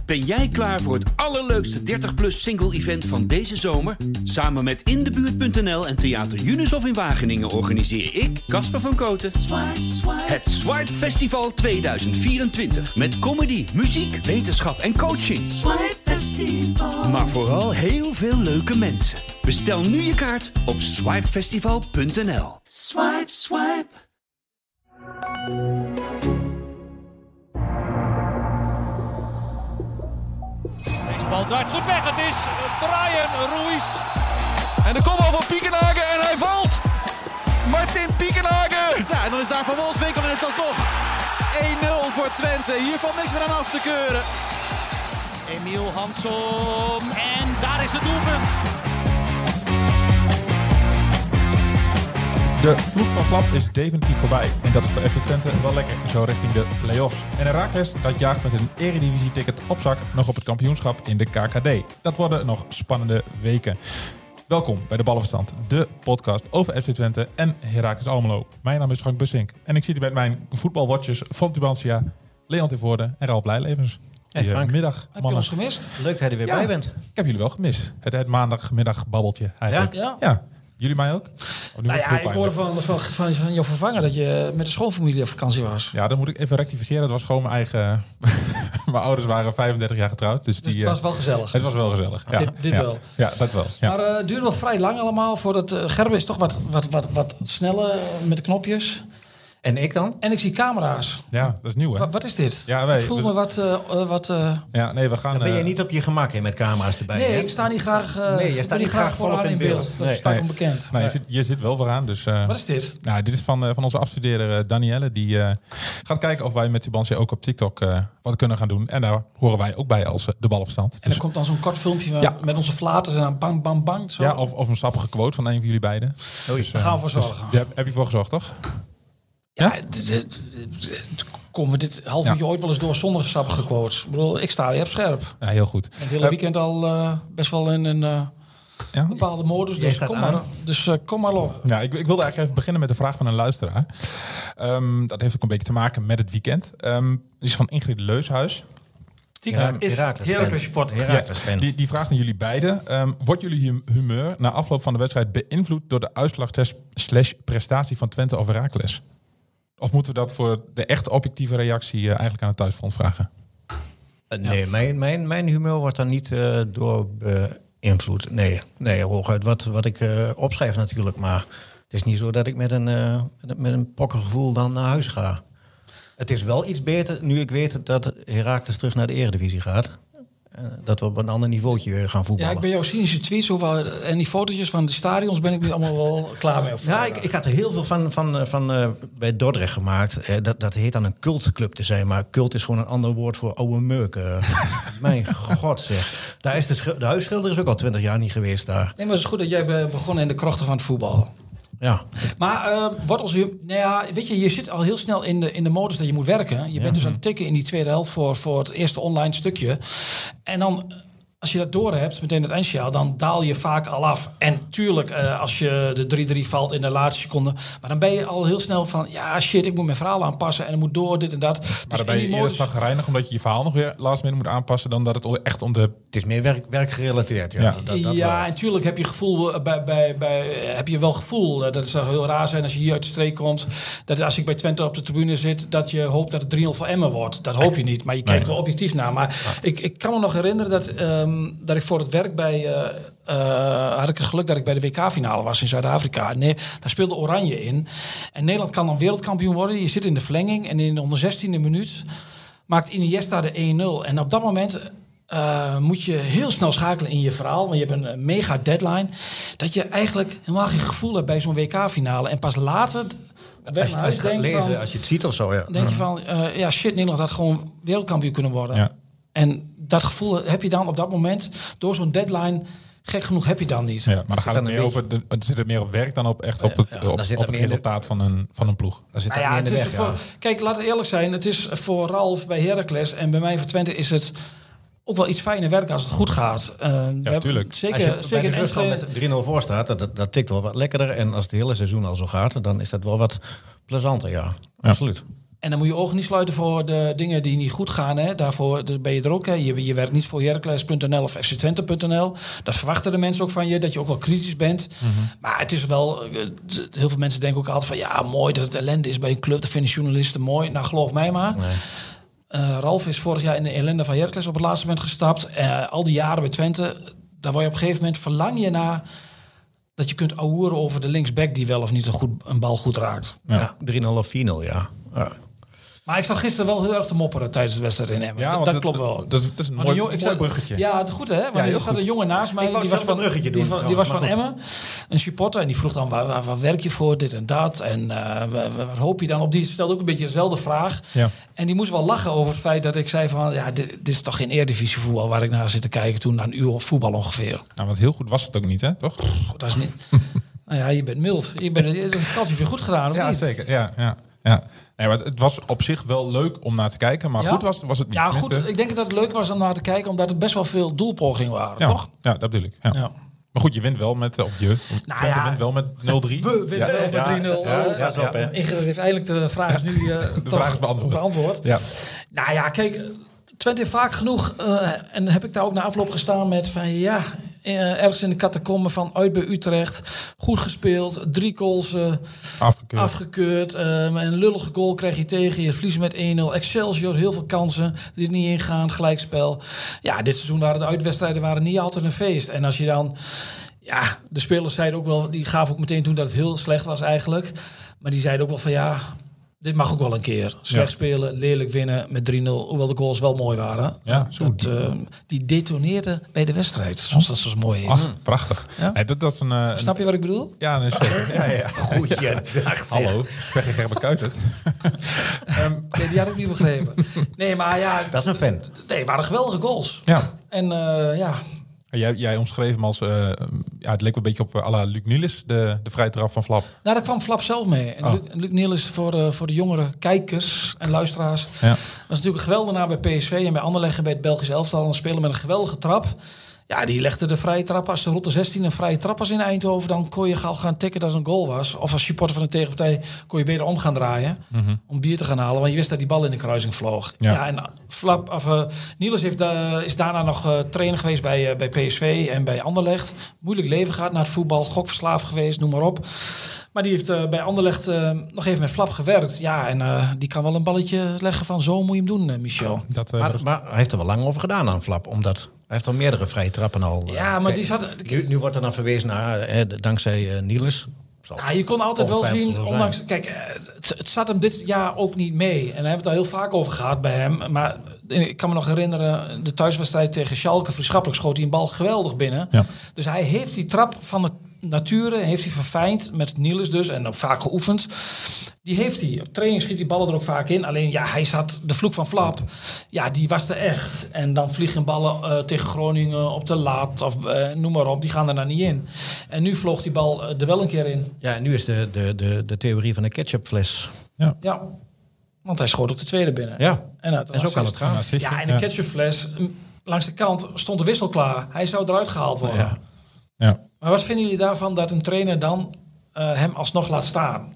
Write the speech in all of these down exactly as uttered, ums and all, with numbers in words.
Ben jij klaar voor het allerleukste dertig plus single-event van deze zomer? Samen met In de Buurt punt n l en Theater Junishof in Wageningen organiseer ik, Casper van Koten, Swipe, Swipe. Het Swipe Festival tweeduizend vierentwintig. Met comedy, muziek, wetenschap en coaching. Swipe Festival. Maar vooral heel veel leuke mensen. Bestel nu je kaart op swipe festival punt n l. Swipe, swipe. Deze bal draait goed weg. Het is Brian Ruiz. En de kopbal van Piekenhagen en hij valt. Martin Piekenhagen. Ja, en dan is daar Van Wolfswinkel en is dat nog één nul voor Twente. Hier valt niks meer aan af te keuren. Emiel Hansson en daar is het doelpunt. De vloek van Flap is definitief voorbij. En dat is voor F C Twente wel lekker, zo richting de play-offs. En Heracles, dat jaagt met een eredivisie-ticket op zak nog op het kampioenschap in de K K D. Dat worden nog spannende weken. Welkom bij de Ballenverstand, de podcast over F C Twente en Heracles Almelo. Mijn naam is Frank Bussink en ik zit hier met mijn voetbalwatchers Fop Tubantia, Leon Tervoorde en Ralf Blijlevens. Hey Frank, middag, heb je ons gemist? Leuk dat je er weer ja, bij bent. Ik heb jullie wel gemist. Het, het maandagmiddag babbeltje eigenlijk. Ja? Ja. ja. Jullie mij ook? Oh, nou ja, ik hoorde van, van, van, van jouw vervanger dat je met de schoonfamilie op vakantie was. Ja, dan moet ik even rectificeren. Het was gewoon mijn eigen... mijn ouders waren vijfendertig jaar getrouwd. Dus, dus die, het was wel gezellig? Het was wel gezellig, ja. Dit, dit ja. wel? Ja, dat wel. Ja. Maar het uh, duurde wel vrij lang allemaal voordat... Uh, Gerben is toch wat, wat, wat, wat sneller met de knopjes. En ik dan? En ik zie camera's. Ja, dat is nieuw, hè? Wat, wat is dit? Ja, wij, ik voel we, me wat... Uh, wat uh, ja, nee, we gaan... Dan ben je uh, niet op je gemak hè, met camera's erbij. Nee, hè? ik sta niet graag... Uh, nee, je staat niet graag volop in beeld. beeld. Dat nee, is vaak nee. onbekend. Nee, je, zit, je zit wel vooraan, dus... Uh, wat is dit? Nou, dit is van, uh, van onze afstudeerder uh, Danielle. Die uh, gaat kijken of wij met Tubantia ook op TikTok uh, wat kunnen gaan doen. En daar horen wij ook bij als uh, de Ballenverstand. En dus, er komt dan zo'n kort filmpje van, ja. met onze flaters en dan bang, bang, bang. Zo. Ja, of, of een sappige quote van een van jullie beiden. Dus, daar gaan we voor zorgen. Dus, heb, heb je voor gezorgd, toch? Ja, ja? D- d- d- d- komen we dit half uurtje ja. ooit wel eens door zonder sappige quotes. Ik bedoel, ik sta weer op scherp. Ja, heel goed. Het hele weekend al uh, best wel in een uh, ja? bepaalde modus. Dus kom maar, dus, uh, kom maar op. Ja, ik, ik wilde eigenlijk even beginnen met de vraag van een luisteraar. Um, dat heeft ook een beetje te maken met het weekend. Um, die is van Ingrid Leushuis. Tika is Heracles supporter. Heracles fan. Die, die vraagt aan jullie beiden. Um, wordt jullie humeur na afloop van de wedstrijd beïnvloed door de uitslagtest slash prestatie van Twente of Heracles? Of moeten we dat voor de echte objectieve reactie uh, eigenlijk aan het thuisfront vragen? Uh, nee, ja. mijn, mijn, mijn humeur wordt daar niet uh, door beïnvloed. Nee, nee, hooguit wat, wat ik uh, opschrijf natuurlijk. Maar het is niet zo dat ik met een, uh, met een pokkengevoel dan naar huis ga. Het is wel iets beter nu ik weet dat Heracles terug naar de Eredivisie gaat. Uh, dat we op een ander niveautje gaan voetballen. Ja, ik ben jouw cynische tweets over, en die fotootjes van de stadions ben ik nu allemaal wel klaar mee. Ja, ik, ik had er heel veel van, van, van uh, bij Dordrecht gemaakt. Uh, dat, dat heet dan een cultclub te zijn, maar cult is gewoon een ander woord voor oude meuk. Uh, mijn god zeg. Daar is de, de huisschilder is ook al twintig jaar niet geweest daar. Nee, maar het is goed dat jij bent begonnen in de krochten van het voetbal. Ja. Maar uh, wat als je, nou ja, weet je, je zit al heel snel in de, in de modus dat je moet werken. Je ja. bent dus aan het tikken in die tweede helft voor, voor het eerste online stukje. En dan, als je dat door hebt, meteen het eindsignaal, dan daal je vaak al af. En tuurlijk, uh, als je de drie drie valt in de laatste seconde, maar dan ben je al heel snel van, ja shit, ik moet mijn verhaal aanpassen en er moet door, dit en dat. Maar dus dan ben je eerder modus... zagrijnig omdat je je verhaal nog weer last minute moet aanpassen dan dat het echt om de... Het is meer werk, werkgerelateerd. Ja, ja. Dat, dat ja en tuurlijk heb je gevoel bij, bij, bij heb je wel gevoel. Dat zou heel raar zijn als je hier uit de streek komt. Dat als ik bij Twente op de tribune zit, dat je hoopt dat het drie nul voor Emmen wordt. Dat hoop je niet, maar je kijkt nee. wel objectief naar. Maar ja. ik, ik kan me nog herinneren dat, um, dat ik voor het werk bij... Uh, uh, had ik het geluk dat ik bij de W K-finale was in Zuid-Afrika. Nee, daar speelde Oranje in. En Nederland kan dan wereldkampioen worden. Je zit in de verlenging en in de onderzestiende minuut maakt Iniesta de één nul. En op dat moment... Uh, moet je heel snel schakelen in je verhaal, want je hebt een mega deadline, dat je eigenlijk helemaal geen gevoel hebt bij zo'n W K-finale. En pas later, als je, als je gaat lezen, van, als je het ziet of zo, ja. denk je van, uh, ja shit, Nederland had gewoon wereldkampioen kunnen worden. Ja. En dat gevoel heb je dan op dat moment, door zo'n deadline, gek genoeg heb je dan niet. Ja, maar dan gaat het meer over, de, het zit er meer op werk dan op echt op het, ja, op, op het resultaat van een, van een ploeg. Dan zit nou ja, meer in de weg, voor, ja. Kijk, laten we eerlijk zijn, het is voor Ralf bij Heracles en bij mij voor Twente is het ook wel iets fijner werken als het goed gaat. Uh, ja, natuurlijk. Zeker, als je zeker bij de ruststand met drie nul voor staat, dat, dat tikt wel wat lekkerder. En als het hele seizoen al zo gaat, dan is dat wel wat plezanter, ja. ja. Absoluut. En dan moet je ogen niet sluiten voor de dingen die niet goed gaan. Hè. Daarvoor ben je er ook. Hè. Je, je werkt niet voor Heracles punt n l of F C Twente punt n l. Dat verwachten de mensen ook van je, dat je ook wel kritisch bent. Mm-hmm. Maar het is wel... Heel veel mensen denken ook altijd van... ja, mooi dat het ellende is bij een club. Dat vinden journalisten mooi. Nou, geloof mij maar. Nee. Uh, Ralf is vorig jaar in de ellende van Heracles op het laatste moment gestapt. Uh, al die jaren bij Twente... daar word je op een gegeven moment... verlang je naar... dat je kunt ouwen over de linksback... die wel of niet een, goed, een bal goed raakt. Ja, ja drie nul of vier nul, ja. ja. Maar ik zat gisteren wel heel erg te mopperen tijdens de wedstrijd in Emmen. Ja, dat, dat het, klopt wel. Dat, dat is een mooi, jong, mooi bruggetje. Ja, goed hè. Want ja, er staat een jongen naast mij. Die was van, die, doen, van, die was van Emmen. Een supporter. En die vroeg dan, waar, waar, waar werk je voor? Dit en dat. En uh, waar, waar hoop je dan op? Die stelde ook een beetje dezelfde vraag. Ja. En die moest wel lachen over het feit dat ik zei van... ja, dit, dit is toch geen Eredivisie voetbal waar ik naar zit te kijken toen. Na een uur voetbal ongeveer. Nou, want heel goed was het ook niet, hè? Toch? Oh, dat is niet... nou ja, je bent mild. Je bent het vakantie weer goed gedaan, of ja, niet? Zeker. Ja, ja, ja. Nee, maar het was op zich wel leuk om naar te kijken, maar ja? goed was, was het niet. Ja, goed. Ik denk dat het leuk was om naar te kijken, omdat er best wel veel doelpogingen waren, ja, toch? Ja, dat bedoel ik. Ja. Ja. Maar goed, je wint wel met, of je, nou Twente ja, wint wel met nul drie. We winnen ja, wel met drie nul. Ja, ja, ja, ja, ja. Ingrid heeft eindelijk de vraag is nu uh, de vraag is beantwoord. beantwoord. Ja. Nou ja, kijk, Twente heeft vaak genoeg, uh, en heb ik daar ook na afloop gestaan met van ja... Uh, ergens in de catacomben van uit bij Utrecht. Goed gespeeld. Drie goals uh, afgekeurd. afgekeurd. Uh, een lullige goal krijg je tegen. Je verliest met één nul. Excelsior, heel veel kansen. Die er niet ingaan. Gelijkspel. Ja, dit seizoen waren de uitwedstrijden waren niet altijd een feest. En als je dan... Ja, de spelers zeiden ook wel... Die gaven ook meteen toe dat het heel slecht was eigenlijk. Maar die zeiden ook wel van ja... Dit mag ook wel een keer. Slecht ja. spelen, lelijk winnen met drie nul. Hoewel de goals wel mooi waren. Ja, dat, uh, die detoneerde bij de wedstrijd. Zoals dat zo mooi is. Ach, prachtig. Ja? Nee, dat, dat is een, uh, Snap je wat ik bedoel? Ja, nee, zeker. ja, ja. Goeiedag. Hallo, ik ben geen Gerben Kuitert. um, nee, die had ik niet begrepen. Nee, maar ja... Dat is een vent. Nee, het waren geweldige goals. Ja. En uh, ja... Jij, jij omschreef hem als, uh, ja, het leek een beetje op uh, à la Luc Nielis, de, de vrije trap van Flap. Nou, daar kwam Flap zelf mee. En oh. Luc, Luc Nielis voor, uh, voor de jongere kijkers en luisteraars. Ja. Was natuurlijk een geweldenaar bij P S V en bij Anderlecht bij het Belgisch elftal. Een speler met een geweldige trap. Ja, die legde de vrije trap. Als de Rotte zestien een vrije trap was in Eindhoven, dan kon je al gaan tikken dat het een goal was. Of als supporter van de tegenpartij kon je beter om gaan draaien. Mm-hmm. Om bier te gaan halen, want je wist dat die bal in de kruising vloog. Ja, ja en Flap, of, uh, Niels heeft, uh, is daarna nog uh, trainer geweest bij, uh, bij P S V en bij Anderlecht. Moeilijk leven gehad naar het voetbal, gokverslaafd geweest, noem maar op. Maar die heeft uh, bij Anderlecht uh, nog even met Flap gewerkt. Ja, en uh, die kan wel een balletje leggen van zo moet je hem doen, uh, Michel. Dat, uh, maar, maar hij heeft er wel lang over gedaan aan Flap, omdat... Hij heeft al meerdere vrije trappen al. Uh, ja, maar die zat... Nu, nu wordt er dan verwezen naar, eh, dankzij uh, Niels. Ja, je kon altijd wel zien, ondanks... Kijk, het, het zat hem dit jaar ook niet mee. En daar hebben we het al heel vaak over gehad bij hem. Maar ik kan me nog herinneren, de thuiswedstrijd tegen Schalke, vriendschappelijk schoot hij een bal geweldig binnen. Ja. Dus hij heeft die trap van de nature, heeft hij verfijnd, met Niels dus, en ook vaak geoefend. Die heeft hij. Op training schiet die ballen er ook vaak in. Alleen, ja, hij zat... De vloek van Flap, ja, die was er echt. En dan vliegen ballen uh, tegen Groningen op de laat, of uh, noem maar op. Die gaan er nou niet in. En nu vloog die bal uh, er wel een keer in. Ja, en nu is de, de, de, de theorie van de ketchupfles. Ja. Ja. Want hij schoot ook de tweede binnen. Ja, en, en, en zo kan het gaan. Ja, en de ketchupfles... Langs de kant stond de wissel klaar. Hij zou eruit gehaald worden. Ja. Ja. Maar wat vinden jullie daarvan dat een trainer dan uh, hem alsnog laat staan?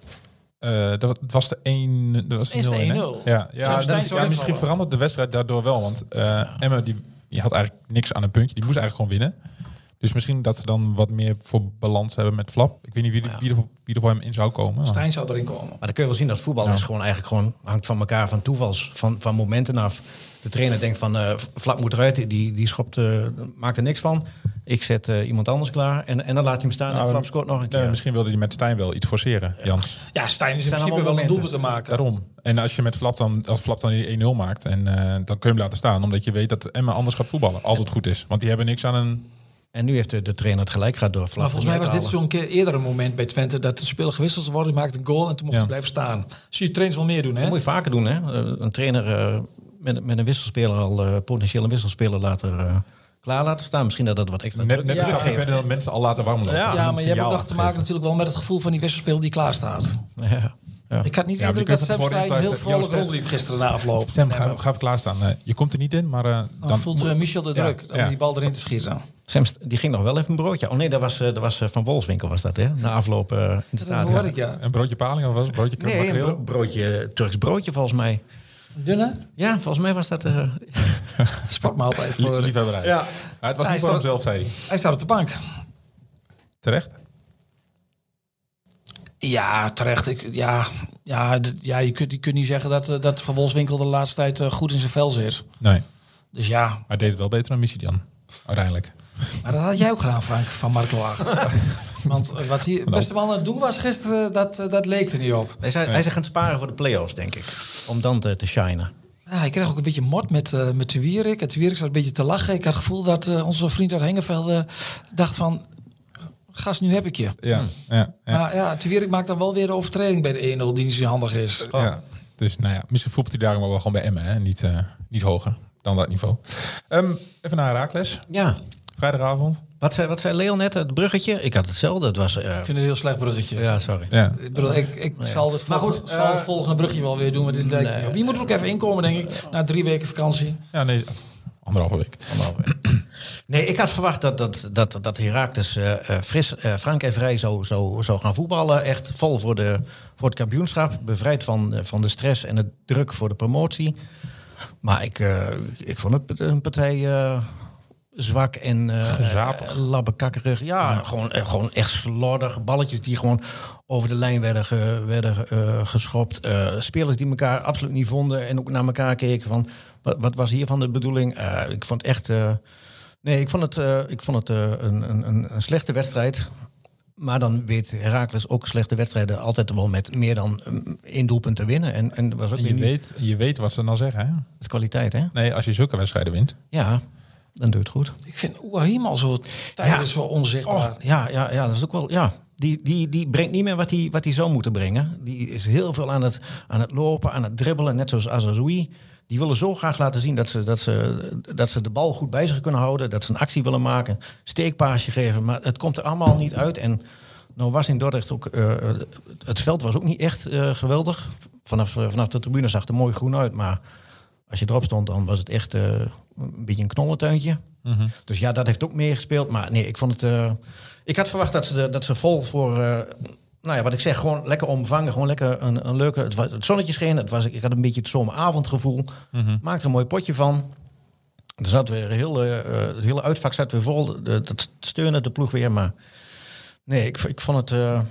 Uh, dat was de één nul. Ja, ja, dat is, ja misschien verandert de wedstrijd daardoor wel. Want uh, ja. Emmen die, die had eigenlijk niks aan een puntje. Die moest eigenlijk gewoon winnen. Dus misschien dat ze dan wat meer voor balans hebben met Flap. Ik weet niet wie, de, ja. wie, er, wie er voor hem in zou komen. Stijn zou erin komen. Maar dan kun je wel zien dat voetbal ja. is gewoon eigenlijk gewoon hangt van elkaar, van toevals, van, van momenten af. De trainer denkt van uh, Flap moet eruit, die, die schopt, uh, maakt er niks van. Ik zet uh, iemand anders klaar en, en dan laat je hem staan nou, en Flap scoort nog een keer. Nee, misschien wilde hij met Stijn wel iets forceren, Jans. Ja, Stijn is in principe wel een doelpunt te maken. Daarom. En als je met Flap dan, als Flap dan die één nul maakt, en uh, dan kun je hem laten staan, omdat je weet dat Emma anders gaat voetballen. Als het goed is. Want die hebben niks aan een... En nu heeft de, de trainer het gelijk gehad door Flap. Maar volgens mij was dit zo'n keer eerder een moment bij Twente dat de speler gewisseld wordt, maakt een goal en toen mocht hij ja. blijven staan. Zie je trainers wel meer doen, hè? Dat moet je vaker doen, hè? Een trainer uh, met, met een wisselspeler al uh, potentieel een wisselspeler later uh, klaar laten staan. Misschien dat dat wat extra net, net ja, verder dat mensen al laten warm lopen. Ja, ja maar je hebt ook nog te maken natuurlijk wel met het gevoel van die wisselspeler die klaar staat. Ja. Ja. Ik had niet de Ja, maar indruk je dat kunt van Sam tevoren Stein heel invluisteren. vrolijk Joost, rondliep gisteren na afloop. Sam, ga, ga even klaarstaan. Uh, je komt er niet in, maar... Uh, Dan, dan voelt uh, Michel de druk om ja. die bal erin te schieten. Sam, die ging nog wel even een broodje. Oh nee, dat was, uh, dat was uh, Van Wolfswinkel was dat, hè? Na afloop uh, in het Dat stadion. hoor ik, ja. Een broodje paling of was het? Broodje Nee, een makreel? bro- broodje, Turks broodje volgens mij. Dunne? Ja, volgens mij was dat... Uh, Sportmaaltijd voor... Lie- Liefhebberij. ja. Maar het was Hij niet voor staat- hemzelf, zei hij. Hij staat op de bank. Terecht? Ja, terecht. Ik, ja, ja, d- ja, je kunt, je kunt niet zeggen dat, uh, dat Van Wolfswinkel de laatste tijd uh, goed in zijn vel zit. Nee. Dus ja, Hij deed het wel beter dan Missie dan. Uiteindelijk. maar dat had jij ook gedaan, Frank, van Marco acht. Want uh, wat die beste man aan het doen was gisteren, dat, uh, dat leek er niet op. Hij is, hij is gaan sparen voor de play-offs, denk ik. Om dan te, te shinen. Ja, ik kreeg ook een beetje mot met, uh, met de Wierik. Het Wierik zat een beetje te lachen. Ik had het gevoel dat uh, onze vriend uit Hengevelde dacht van... Gast, nu heb ik je. Ja. ja, ja. Maar ja, de Wierik maakt dan wel weer de overtreding bij de een nul die niet zo handig is. Ja. Dus nou ja, misschien voetbalt hij daarom wel gewoon bij Emmen. Hè? Niet, uh, niet hoger dan dat niveau. Um, even naar Herakles. Ja. Vrijdagavond. Wat zei, wat zei Leon net, het bruggetje? Ik had hetzelfde. Het was... Uh, Ik vind het een heel slecht bruggetje. ja, sorry. Ja. Ik bedoel, ik, ik Nee. zal het, Maar volgende, goed, zal het uh, volgende brugje wel weer doen. Met dit nee. nee. Je moet er ook even inkomen, denk ik. Na drie weken vakantie. Ja, nee. Anderhalve week. Nee, ik had verwacht dat, dat, dat, dat Heracles uh, uh, fris, uh, frank en vrij zou, zou, zou gaan voetballen. Echt vol voor, de, voor het kampioenschap. Bevrijd van, uh, van de stress en het druk voor de promotie. Maar ik, uh, ik vond het een partij uh, zwak en uh, Gezapig. uh, labbekakkerig. Ja, ja. Gewoon, uh, gewoon echt slordig. Balletjes die gewoon over de lijn werden, ge, werden uh, geschopt. Uh, spelers die elkaar absoluut niet vonden en ook naar elkaar keken van... Wat, wat was hiervan de bedoeling? Uh, ik vond echt... Uh, nee, ik vond het, uh, ik vond het uh, een, een, een slechte wedstrijd. Maar dan weet Heracles ook slechte wedstrijden altijd wel met meer dan um, één doelpunt te winnen. En, en was ook En je, weer weet, je weet wat ze dan zeggen, hè? Dat is kwaliteit, hè? Nee, als je zulke wedstrijden wint. Ja, dan doe je het goed. Ik vind Ouahim al zo tijdens Ja. zo onzichtbaar. Oh, ja, ja, ja, dat is ook wel... Ja. Die, die, die brengt niet meer wat hij wat hij zou moeten brengen. Die is heel veel aan het, aan het lopen, aan het dribbelen. Net zoals Azazoui. Die willen zo graag laten zien dat ze, dat, ze, dat ze de bal goed bij zich kunnen houden. Dat ze een actie willen maken. Steekpaasje geven. Maar het komt er allemaal niet uit. En nou was in Dordrecht ook... Uh, het veld was ook niet echt uh, geweldig. Vanaf, uh, vanaf de tribune zag het er mooi groen uit. Maar als je erop stond, dan was het echt uh, een beetje een knollentuintje. Mm-hmm. Dus ja, dat heeft ook meegespeeld. Maar nee, ik vond het... Uh, ik had verwacht dat ze, de, dat ze vol voor... Uh, nou ja, wat ik zeg, gewoon lekker omvangen. Gewoon lekker een, een leuke... Het, was, het zonnetje scheen. Het was, ik had een beetje het zomeravondgevoel. Mm-hmm. Maakte er een mooi potje van. Er zat weer heel, uh, het hele uitvak zat weer vol. De, dat steunde de ploeg weer. Maar nee, ik, ik vond het... Uh,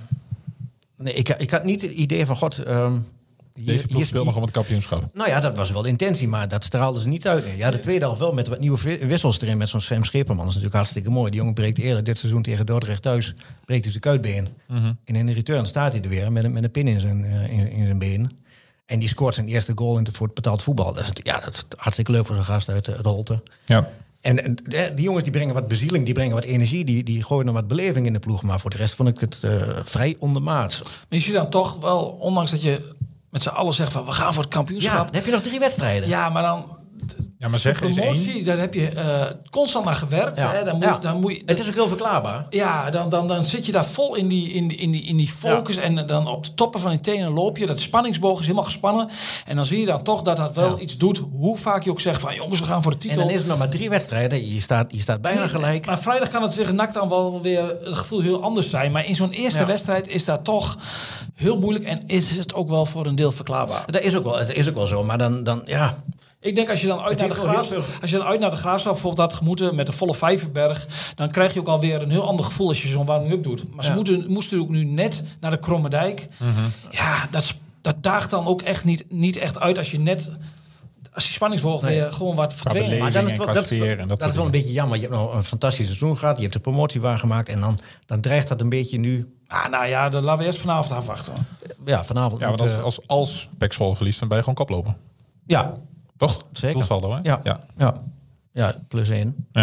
nee, ik, ik had niet het idee van... God, um, hier, Deze ploeg speelt nog om het kampioenschap. Nou ja, dat was wel de intentie, maar dat straalde ze niet uit. Ja, de tweede helft wel met wat nieuwe wissels erin. Met zo'n Sam Scheperman. Dat is natuurlijk hartstikke mooi. Die jongen breekt eerder dit seizoen tegen Dordrecht thuis. Breekt hij zijn kuitbeen. Mm-hmm. En in de return staat hij er weer met een, met een pin in zijn, uh, in, in zijn been. En die scoort zijn eerste goal in de, voor het betaald voetbal. Dat is, ja, dat is hartstikke leuk voor zo'n gast uit, uit Holte. Ja. En de, die jongens die brengen wat bezieling, die brengen wat energie. Die, die gooien nog wat beleving in de ploeg. Maar voor de rest vond ik het uh, vrij ondermaats. Maar je ziet dan toch wel, ondanks dat je met z'n allen zegt van we gaan voor het kampioenschap. Ja, dan heb je nog drie wedstrijden. Ja, maar dan... Ja, maar zeg eens één. Daar heb je uh, constant naar gewerkt. Ja. Hè? Dan moet, ja. dan moet je, het is ook heel verklaarbaar. Ja, dan, dan, dan zit je daar vol in die, in die, in die, in die focus. Ja. En dan op de toppen van die tenen loop je. Dat spanningsboog is helemaal gespannen. En dan zie je dan toch dat dat wel ja. iets doet. Hoe vaak je ook zegt van jongens, we gaan voor de titel. En dan is het nog maar drie wedstrijden. Je staat, je staat bijna nee, gelijk. Maar vrijdag kan het tegen N A C dan wel weer het gevoel heel anders zijn. Maar in zo'n eerste ja. wedstrijd is dat toch heel moeilijk. En is het ook wel voor een deel verklaarbaar. Dat is ook wel, het is ook wel zo. Maar dan, dan ja... Ik denk als je dan uit naar de Graafschap, als je dan uit naar de Graafschap bijvoorbeeld had gemoeten met de volle Vijverberg, dan krijg je ook alweer een heel ander gevoel als je zo'n warming-up doet. Maar ja. ze moeten, moesten ook nu net naar de Krommerdijk. Mm-hmm. Ja, dat, dat daagt dan ook echt niet, niet echt uit als je net, als die spanningsboog nee. weer gewoon wat verdwenen. Maar dan is het wel, dat, dat, dat, dat is wel een beetje jammer. Je hebt nou een fantastisch seizoen gehad, je hebt de promotie waargemaakt en dan, dan dreigt dat een beetje nu. Ah, nou ja, dan laten we eerst vanavond afwachten. Ja, vanavond. Ja, want als, als, als P E C Zwolle verliest, dan ben je gewoon koplopen. Ja. Toch? Zeker. Doelsaldo, hè? Ja. Ja. ja. ja, plus één. Ja.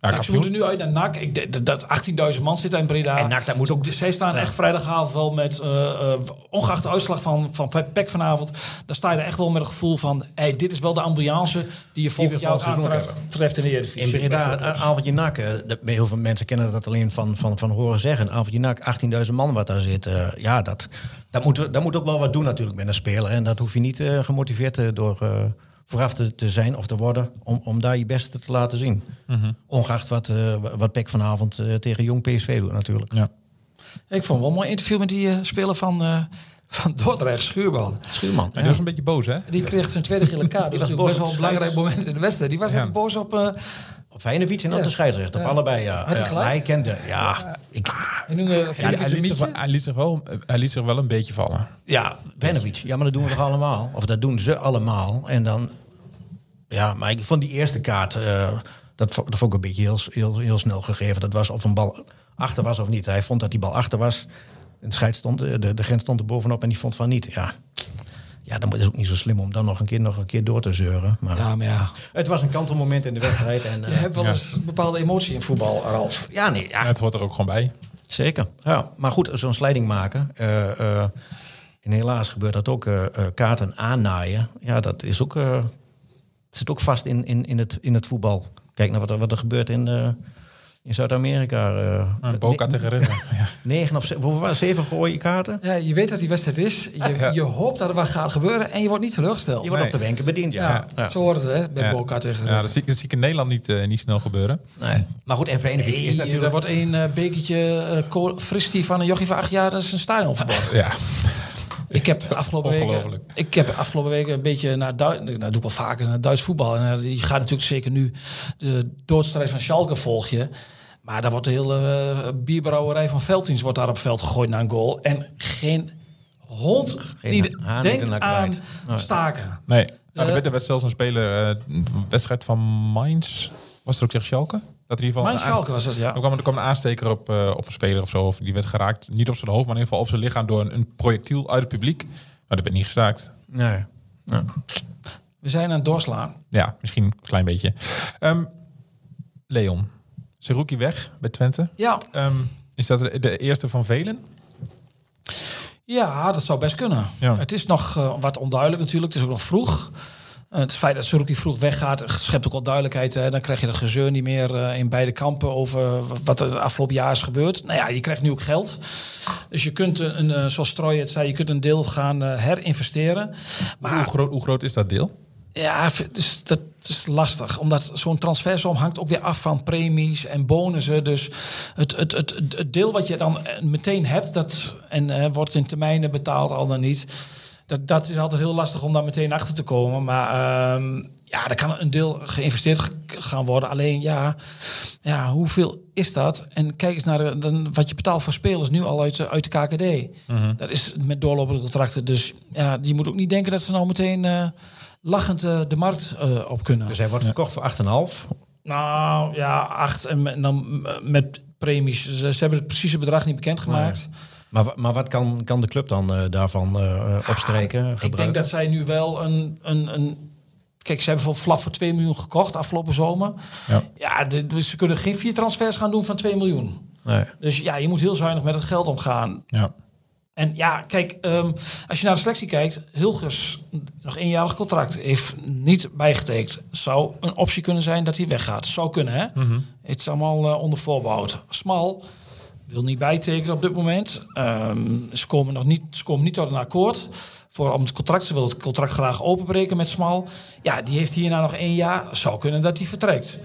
Ja, ze moeten nu uit naar N A C. Ik denk dat, dat achttienduizend man zit daar in Breda. En N A C, dat moet ook... Dus zij staan ja. echt vrijdagavond wel met, uh, uh, ongeacht de uitslag van, van P E C vanavond, daar sta je er echt wel met het gevoel van, hey, dit is wel de ambiance die je volgend jaar aantreft treft in de Eredivisie. In Breda, avondje N A C, uh, heel veel mensen kennen dat alleen van, van, van horen zeggen. Avondje N A C, achttienduizend man wat daar zit. Uh, ja, dat, dat, moet, dat moet ook wel wat doen natuurlijk met een speler. En dat hoef je niet uh, gemotiveerd uh, door... Uh, vooraf te, te zijn of te worden, om, om daar je beste te laten zien. Mm-hmm. Ongeacht wat, uh, wat P E C vanavond uh, tegen Jong P S V doet natuurlijk. Ja. Ik vond wel een mooi interview met die uh, speler van, uh, van Dordrecht, Schuurman. Schuurman. Ja. Die was een beetje boos, hè? Die kreeg zijn tweede gele kaart. Dat was natuurlijk best wel een belangrijk moment in de wedstrijd. Die was ja. even boos op... Uh, op Feyenoord en op ja. de scheidsrechter. Op ja. allebei, ja. Had hij gelijk? Hij kende, ja. Ik, en nu, uh, ja hij, liet zich wel, hij, liet zich wel, hij liet zich wel een beetje vallen. Ja, Feyenoord. Ja, maar dat doen we toch allemaal? Of dat doen ze allemaal. En dan... Ja, maar ik vond die eerste kaart, uh, dat, dat vond ik een beetje heel, heel, heel snel gegeven. Dat was of een bal achter was of niet. Hij vond dat die bal achter was. En de scheid stond, de, de grens stond er bovenop en die vond van niet. Ja, ja dan is het ook niet zo slim om dan nog een keer, nog een keer door te zeuren. Maar, ja, maar ja. Het was een kantelmoment in de wedstrijd. En, uh, je hebt wel ja. eens een bepaalde emotie in voetbal, Ralf. Ja, nee. Ja. Ja, het hoort er ook gewoon bij. Zeker. Ja, maar goed, zo'n slijding maken. Uh, uh, en helaas gebeurt dat ook. Uh, uh, kaarten aannaaien. Ja, dat is ook... Uh, Het zit ook vast in, in, in, het, in het voetbal. Kijk naar wat er, wat er gebeurt in, uh, in Zuid-Amerika. Uh, een Boca tegen River. Ja. Negen of zeven, zeven gooie kaarten. Ja, je weet dat die wedstrijd is. Je, ja. je hoopt dat er wat gaat gebeuren en je wordt niet teleurgesteld. Je wordt nee. op de wenken bediend, ja. ja, ja. Zo wordt het, hè, bij ja. Boca tegen River. Ja, dat zie, dat zie ik in Nederland niet, uh, niet snel gebeuren. Nee. Maar goed, en Feyenoord nee, is natuurlijk... Er wordt een uh, bekertje uh, fristie van een jochie van acht jaar, dat is een stadionverbod. Ja. Ik heb afgelopen weken, ik heb afgelopen weken een beetje naar Duits, nou, dat doe ik wel vaker naar Duits voetbal. En uh, je gaat natuurlijk zeker nu de doodstrijd van Schalke volg je. Maar daar wordt de hele uh, bierbrouwerij van Veltins wordt daar op veld gegooid naar een goal. En geen hond geen die de, denkt aan nee. staken. Nee, nou, uh, er werd zelfs een speler, uh, een wedstrijd van Mainz, was er ook tegen Schalke? Dat in ieder geval Mijn Schalke was dat, ja. Er kwam, er kwam een aansteker op, uh, op een speler of zo. Of die werd geraakt, niet op zijn hoofd, maar in ieder geval op zijn lichaam door een, een projectiel uit het publiek. Maar dat werd niet gestaakt. Nee. Ja. We zijn aan het doorslaan. Ja, misschien een klein beetje. Um, Leon, Seruki weg bij Twente. Ja. Um, is dat de, de eerste van velen? Ja, dat zou best kunnen. Ja. Het is nog uh, wat onduidelijk natuurlijk. Het is ook nog vroeg. Uh, het feit dat Seruki vroeg weggaat, schept ook wel duidelijkheid. Hè. Dan krijg je de gezeur niet meer uh, in beide kampen over wat er de afgelopen jaar is gebeurd. Nou ja, je krijgt nu ook geld. Dus je kunt, een, een, zoals Strooi het zei, je kunt een deel gaan uh, herinvesteren. Maar hoe, groot, hoe groot is dat deel? Ja, dus dat is lastig. Omdat zo'n transfersom hangt ook weer af van premies en bonussen. Dus het, het, het, het deel wat je dan meteen hebt, dat en uh, wordt in termijnen betaald, al dan niet. Dat, dat is altijd heel lastig om daar meteen achter te komen. Maar uh, ja, er kan een deel geïnvesteerd gaan worden. Alleen ja, ja hoeveel is dat? En kijk eens naar de, de, wat je betaalt voor spelers nu al uit, uit de K K D. Mm-hmm. Dat is met doorlopende contracten. Dus ja, je moet ook niet denken dat ze nou meteen uh, lachend uh, de markt uh, op kunnen. Dus hij wordt verkocht ja. voor acht komma vijf? Nou ja, acht en, en dan met premies. Ze, ze hebben het precieze bedrag niet bekendgemaakt. Nee. Maar, maar wat kan, kan de club dan uh, daarvan uh, opstreken? Ja, ik denk dat zij nu wel een, een, een... Kijk, ze hebben voor vlak voor twee miljoen gekocht afgelopen zomer. Ja, ja de, dus ze kunnen geen vier transfers gaan doen van twee miljoen. Nee. Dus ja, je moet heel zuinig met het geld omgaan. Ja. En ja, kijk, um, als je naar de selectie kijkt, Hilgers, nog eenjarig contract, heeft niet bijgetekend. Zou een optie kunnen zijn dat hij weggaat. Zou kunnen, hè? Mm-hmm. Het is allemaal uh, onder voorbehoud. Smal wil niet bijtekenen op dit moment. Um, ze komen nog niet, ze komen niet tot een akkoord voor om het contract. Ze wil het contract graag openbreken met Smal. Ja, die heeft hierna nog één jaar. Zou kunnen dat hij vertrekt.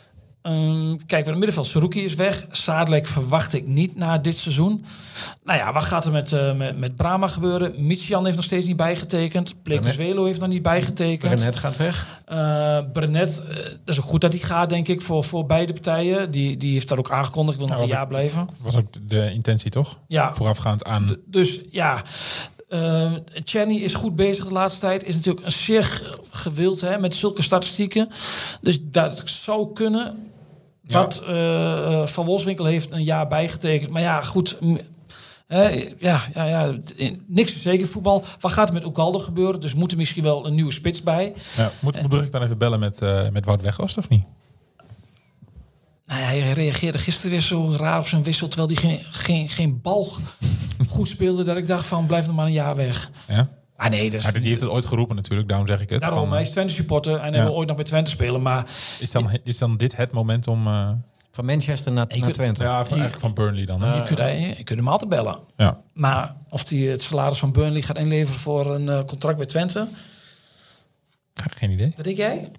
Um, kijk, bij het middenveld. Seruki is weg. Sadlek verwacht ik niet na dit seizoen. Nou ja, wat gaat er met, uh, met, met Brahma gebeuren? Michian heeft nog steeds niet bijgetekend. Plekuswelo heeft nog niet bijgetekend. Brenet gaat weg. Uh, Brenet, uh, dat is ook goed dat hij gaat, denk ik, voor, voor beide partijen. Die, die heeft dat ook aangekondigd. Ik wil nog ja, een jaar ook, blijven. Was ook de intentie, toch? Ja. Voorafgaand aan... D- dus ja... Uh, Tjerni is goed bezig de laatste tijd. Is natuurlijk een zeer gewild hè, met zulke statistieken. Dus dat zou kunnen. Ja. Wat uh, Van Wolfswinkel heeft een jaar bijgetekend. Maar ja, goed. M- uh, ja, ja, ja, niks is zeker voetbal. Wat gaat er met Oegalde gebeuren? Dus moet er misschien wel een nieuwe spits bij. Ja, moet, moet Brugge dan even bellen met, uh, met Wout Weghorst of niet? Nou ja, hij reageerde gisteren weer zo raar op zijn wissel, terwijl hij geen, geen, geen bal goed speelde, dat ik dacht van, blijf nog maar een jaar weg. Ja? Ah nee, dat is Ja, die heeft het ooit geroepen natuurlijk, daarom zeg ik het. daarom, van, hij is Twente supporter en hij ja. wil ooit nog bij Twente spelen, maar is, dan, is dan dit het moment om... Uh, Van Manchester naar, Ik naar kunt- Twente. ja, van, eigenlijk van Burnley dan. Hè? je, kunt, hij- je kunt hem altijd bellen. Ja. Maar of hij het salaris van Burnley gaat inleveren voor een uh, contract bij Twente, Geen idee. wat denk jij?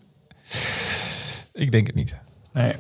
Ik denk het niet. Nee,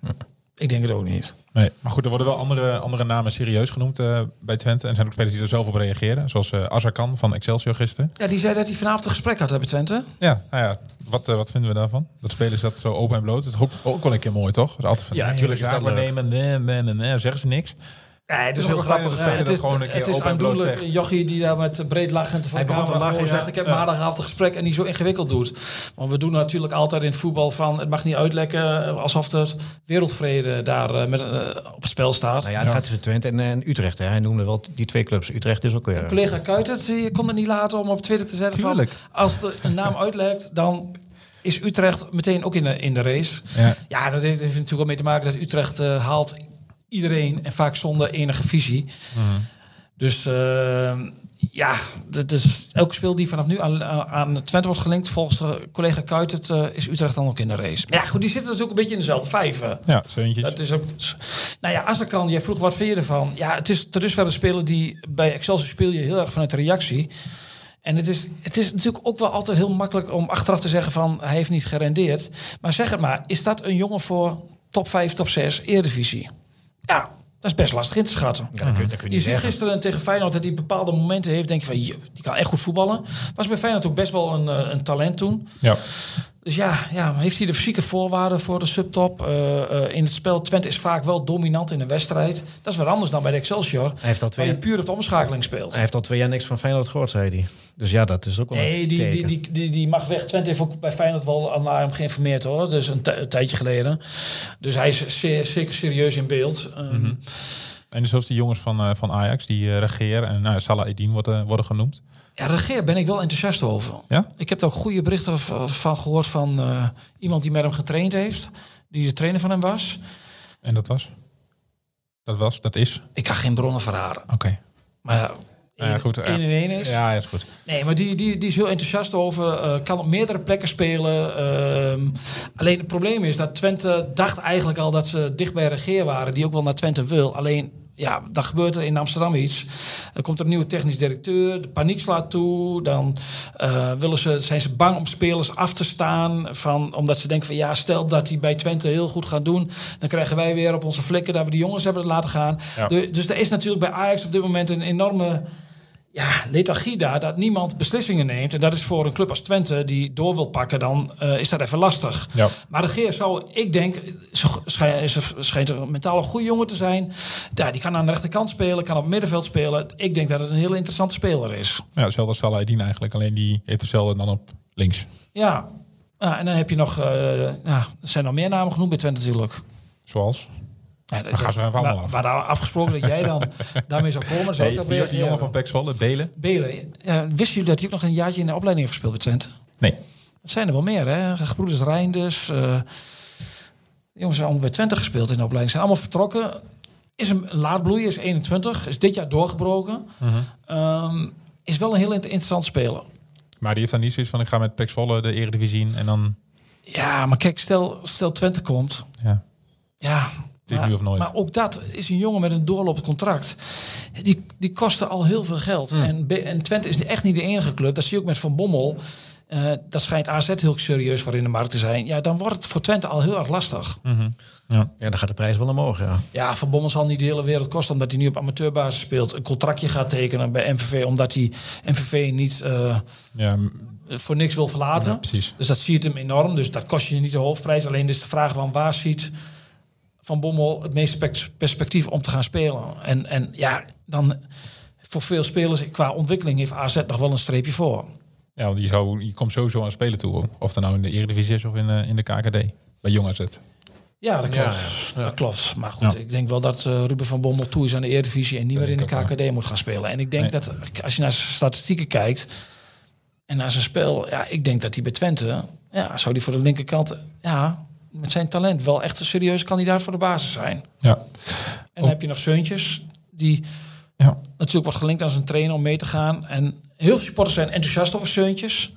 ik denk het ook niet. Nee, maar goed, er worden wel andere, andere namen serieus genoemd uh, bij Twente. En er zijn ook spelers die er zelf op reageren. Zoals uh, Azarkan van Excelsior gisteren. Ja, die zei dat hij vanavond een gesprek had hè, bij Twente. Ja, nou ja, wat, uh, wat vinden we daarvan? Dat spelers dat zo open en bloot. Dat is ook, ook wel een keer mooi, toch? Dat is altijd van, Ja, nee, natuurlijk is zaak dat leuk. nemen, nee, nee, nee, nee, zeggen ze niks. Ja, het is is ook heel een fijne grappig. speler Ja, het dat is, gewoon een keer het is open en bloot aandoenlijk. zegt. Jochie die daar met breed lachend voor Hij de begon te camera lachen, gewoon ja. zegt, ik heb Ja. maandagavond een gesprek en die zo ingewikkeld doet. Want we doen natuurlijk altijd in het voetbal van, het mag niet uitlekken alsof er wereldvrede daar uh, met, uh, op het spel staat. Nou ja, het gaat tussen Twente en, en Utrecht. Hè. Hij noemde wel die twee clubs. Utrecht is ook weer... Collega Kuitert, die kon het niet laten om op Twitter te zetten Tuurlijk. van, als er een naam uitlekt, dan is Utrecht meteen ook in de, in de race. Ja. Ja, dat heeft natuurlijk wel mee te maken dat Utrecht uh, haalt iedereen en vaak zonder enige visie. Mm. Dus uh, ja, dat is elke speel die vanaf nu aan, aan Twente wordt gelinkt, volgens de collega Kuitert, uh, is Utrecht dan ook in de race. Maar ja, goed, die zitten natuurlijk een beetje in dezelfde vijven. Ja, zeuntjes. Dat is ook. Nou ja, als dat kan, jij vroeg wat vind je ervan? Ja, het is tot dusver een speler die bij Excelsior speel je heel erg vanuit de reactie. En het is, het is natuurlijk ook wel altijd heel makkelijk om achteraf te zeggen van hij heeft niet gerendeerd. Maar zeg het maar, is dat een jongen voor top vijf, top zes, Eredivisie? Ja, dat is best lastig in te schatten. Ja, dat kun, dat kun je Je niet ziet zeggen. gisteren tegen Feyenoord dat hij bepaalde momenten heeft. Denk je van, "Joh, die kan echt goed voetballen." Was bij Feyenoord ook best wel een, uh, een talent toen. Ja. Dus ja, ja, heeft hij de fysieke voorwaarden voor de subtop? Uh, uh, in het spel, Twente is vaak wel dominant in een wedstrijd. Dat is wat anders dan bij de Excelsior. Hij heeft al Waar je twee, puur op de omschakeling speelt. hij heeft al twee jaar niks van Feyenoord gehoord, zei hij. Dus ja, dat is ook wel Nee, een die, die, teken. die, die, die mag weg. Twente heeft ook bij Feyenoord wel aan hem geïnformeerd hoor. Dus een, t- een tijdje geleden. Dus hij is zeer, zeker serieus in beeld. Um, Mm-hmm. En zoals die jongens van, uh, van Ajax, die uh, Regeer en nou, Salah Eddin worden, worden genoemd. Ja, Regeer ben ik wel enthousiast over. Ja? Ik heb er ook goede berichten v- van gehoord van uh, iemand die met hem getraind heeft. Die de trainer van hem was. En dat was? Dat was, dat is? Ik kan geen bronnen verraden. Oké. Okay. Maar ja, Nou ja, goed, ja. één en één is. Ja, is goed. Nee, maar die, die, die is heel enthousiast over. Uh, kan op meerdere plekken spelen. Uh, alleen het probleem is dat Twente dacht eigenlijk al dat ze dicht bij Regeer waren. Die ook wel naar Twente wil. Alleen, ja, dan gebeurt er in Amsterdam iets. Er komt er een nieuwe technisch directeur. De paniek slaat toe. Dan uh, willen ze, zijn ze bang om spelers af te staan. Van, omdat ze denken van ja, stel dat die bij Twente heel goed gaan doen. Dan krijgen wij weer op onze flikken dat we die jongens hebben laten gaan. Ja. De, dus er is natuurlijk bij Ajax op dit moment een enorme... Ja, lethargie daar, dat niemand beslissingen neemt. En dat is voor een club als Twente die door wil pakken, dan uh, is dat even lastig. Ja. Maar de Geer zou, ik denk, schijnt, schijnt een mentaal een goede jongen te zijn. Ja, die kan aan de rechterkant spelen, kan op het middenveld spelen. Ik denk dat het een hele interessante speler is. Ja, hetzelfde als Salah Eddin eigenlijk. Alleen die heeft hetzelfde dan op links. Ja, ja en dan heb je nog, uh, ja, er zijn nog meer namen genoemd bij Twente natuurlijk. Zoals? Ja, Dan gaan ze er even allemaal af. We hadden afgesproken dat jij dan daarmee zou komen. Zou Hey, ik die, dat die jongen van Pek Zwolle, Belen? Belen. Ja, wisten jullie dat hij ook nog een jaartje in de opleiding heeft gespeeld bij Twente? Nee. Dat zijn er wel meer, hè? Gebroeders Reinders. Uh, de jongens zijn allemaal bij Twente gespeeld in de opleiding. Zijn allemaal vertrokken. Is een laatbloeier, is eenentwintig. Is dit jaar doorgebroken. Uh-huh. Um, is wel een heel interessant speler. Maar die heeft dan niet zoiets van, ik ga met Pek Zwolle de Eredivisie in en dan... Ja, maar kijk, stel, stel Twente komt. Ja. Ja, Het is maar, nu of nooit. maar ook dat is een jongen met een doorlopend contract. Die, die kosten al heel veel geld. Mm. En, en Twente is echt niet de enige club. Dat zie je ook met Van Bommel. Uh, dat schijnt A Z heel serieus voor in de markt te zijn. Ja, dan wordt het voor Twente al heel erg lastig. Mm-hmm. Ja. Ja, dan gaat de prijs wel omhoog, ja. Ja, Van Bommel zal niet de hele wereld kosten... omdat hij nu op amateurbasis speelt. Een contractje gaat tekenen bij M V V... omdat hij M V V niet uh, Ja, m- voor niks wil verlaten. ja, precies. Dus dat ziet hem enorm. Dus dat kost je niet de hoofdprijs. Alleen is de vraag van waar ziet Van Bommel het meeste perspectief om te gaan spelen. En, en ja, dan voor veel spelers qua ontwikkeling heeft A Z nog wel een streepje voor. Ja, want je, zou, je komt sowieso aan spelen toe. Hoor. Of dat nou in de Eredivisie is of in, uh, in de K K D. Bij Jong A Z. Ja, dat klopt. Ja, ja. Dat klopt. Maar goed, Ja. ik denk wel dat uh, Ruben van Bommel toe is aan de Eredivisie en niet Dat meer in de denk ik K K D moet gaan spelen. En ik denk Nee. dat als je naar zijn statistieken kijkt en naar zijn spel, ja, ik denk dat hij bij Twente, ja, zou die voor de linkerkant, ja, met zijn talent wel echt een serieuze kandidaat voor de basis zijn. Ja. En dan Oh. heb je nog Seuntjes, die Ja. natuurlijk wordt gelinkt aan zijn trainer om mee te gaan. En heel veel supporters zijn enthousiast over Seuntjes.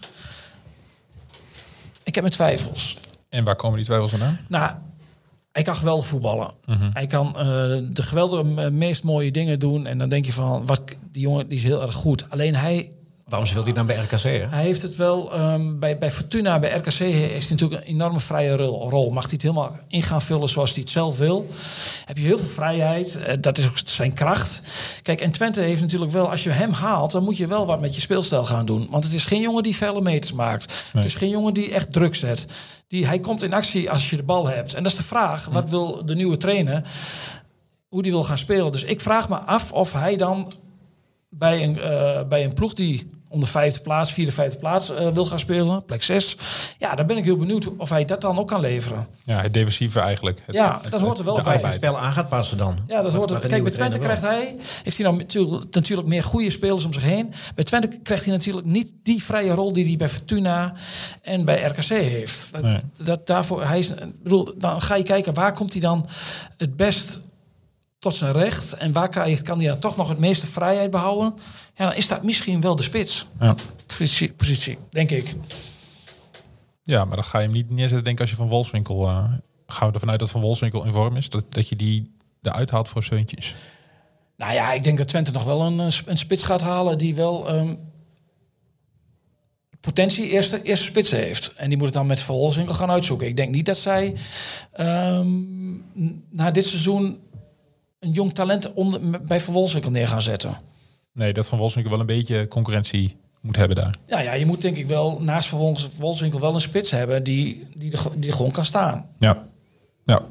Ik heb mijn twijfels. En waar komen die twijfels vandaan? Nou, hij kan geweldig voetballen. Mm-hmm. Hij kan uh, de geweldige, uh, meest mooie dingen doen. En dan denk je van, wat, die jongen die is heel erg goed. Alleen hij... Waarom speelt hij dan bij R K C? Hè? Hij heeft het wel, um, bij, bij Fortuna, bij R K C is hij natuurlijk een enorme vrije rol. Mag hij het helemaal in gaan vullen zoals hij het zelf wil. Heb je heel veel vrijheid. Uh, dat is ook zijn kracht. Kijk, en Twente heeft natuurlijk wel, als je hem haalt, dan moet je wel wat met je speelstijl gaan doen. Want het is geen jongen die vele meters maakt. Nee. Het is geen jongen die echt druk zet. Die, hij komt in actie als je de bal hebt. En dat is de vraag, wat wil de nieuwe trainer, hoe die wil gaan spelen. Dus ik vraag me af of hij dan bij een, uh, bij een ploeg die om de vijfde plaats, vierde, vijfde plaats uh, wil gaan spelen, plek zes. Ja, dan ben ik heel benieuwd of hij dat dan ook kan leveren. Ja, het defensieve eigenlijk. Het, ja, het, dat hoort er wel de bij. Zijn spel aan gaat passen dan. Ja, dat wat, hoort er. Kijk, bij Twente krijgt wel. hij, heeft hij nou natuurlijk, natuurlijk meer goede spelers om zich heen. Bij Twente krijgt hij natuurlijk niet die vrije rol die hij bij Fortuna en bij R K C heeft. Dat, Nee. dat daarvoor, hij is, bedoel, dan ga je kijken, waar komt hij dan het best tot zijn recht en waar kan hij, kan hij dan toch nog het meeste vrijheid behouden? Ja, dan is dat misschien wel de spits. Ja. Positie, positie, denk ik. Ja, maar dan ga je hem niet neerzetten, denk ik, als je Van Wolfswinkel... Uh, gaan we ervan uit dat Van Wolfswinkel in vorm is, dat, dat je die eruit haalt voor Seuntjes. Nou ja, ik denk dat Twente nog wel een, een spits gaat halen die wel um, potentie eerste, eerste spits heeft. En die moet het dan met Van Wolfswinkel gaan uitzoeken. Ik denk niet dat zij um, na dit seizoen een jong talent onder, bij Van Wolfswinkel neer gaan zetten. Nee, dat Van Wolfswinkel wel een beetje concurrentie moet hebben daar. Ja, ja, je moet denk ik wel naast Van Wolfswinkel wel een spits hebben die, die, er, die er gewoon kan staan. Ja, ja.